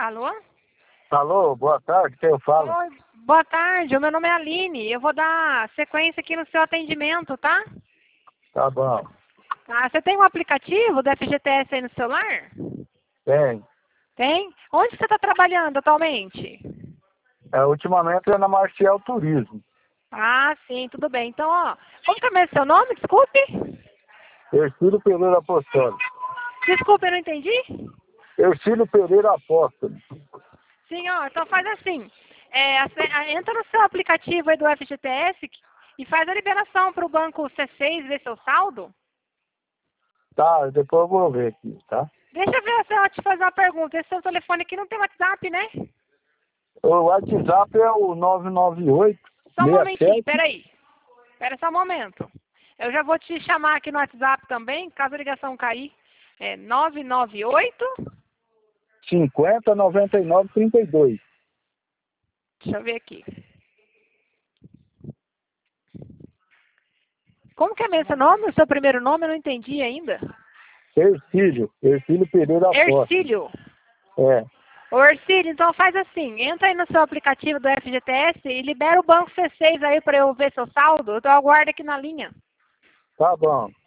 Alô? Alô, boa tarde, quem eu falo? Oi, boa tarde, o meu nome é Aline. Eu vou dar sequência aqui no seu atendimento, tá? Tá bom. Ah, você tem um aplicativo do FGTS aí no celular? Tem. Tem? Onde você está trabalhando atualmente? Ultimamente é na Marcial Turismo. Ah, sim, tudo bem. Então, ó, como que é mesmo seu nome? Desculpe. Ercílio Pereira Apóstolo. Desculpe, eu não entendi. Ercílio Pereira Apóstolo. Sim, ó, então faz assim. Entra no seu aplicativo aí do FGTS e faz a liberação para o banco C6 ver seu saldo. Tá, depois eu vou ver aqui, tá? Deixa eu ver se eu te fazer uma pergunta. Esse seu telefone aqui não tem WhatsApp, né? O WhatsApp é o 998 Só um momentinho, 67 peraí. Espera só um momento. Eu já vou te chamar aqui no WhatsApp também, caso a ligação cair. É 998. 50 99 32. Deixa eu ver aqui. Como que é mesmo seu nome? O seu primeiro nome eu não entendi ainda. Ercílio Pereira Apóstolo. Ercílio. É, Ô Ercílio, então faz assim, entra aí no seu aplicativo do FGTS e libera o banco C6 aí para eu ver seu saldo. Eu aguardo aqui na linha. tá bom.